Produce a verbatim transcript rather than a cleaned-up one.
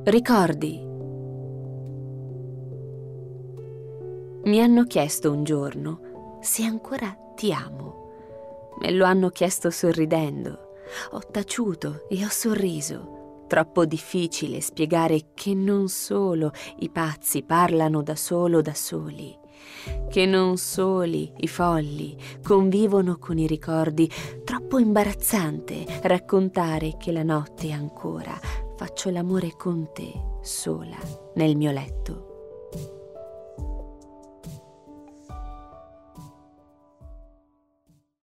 Ricordi. Mi hanno chiesto un giorno se ancora ti amo. Me lo hanno chiesto sorridendo. Ho taciuto e ho sorriso. Troppo difficile spiegare che non solo i pazzi parlano da solo da soli, che non soli i folli convivono con i ricordi. Troppo imbarazzante raccontare che la notte ancora faccio l'amore con te sola nel mio letto.